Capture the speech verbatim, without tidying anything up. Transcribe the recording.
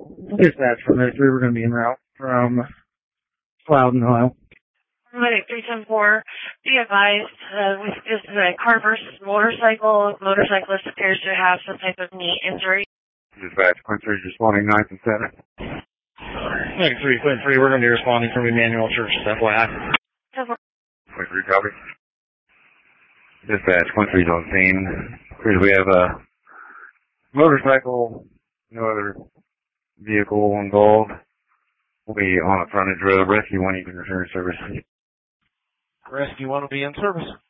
Dispatch from there three, we're going to be en route from Loudon, Ohio. Medic three ten four, be advised, uh, this is a car versus motorcycle. Motorcyclist appears to have some type of knee injury. Dispatch, Quint three, responding nine and seven. Medic three, Quint three, we're going to be responding from Emmanuel Church, F Y I. Quint three, copy. Dispatch, Quint three's on scene. We have a motorcycle, no other vehicle involved. We'll be on a frontage road. Rescue one, you can return service. Rescue one will be in service.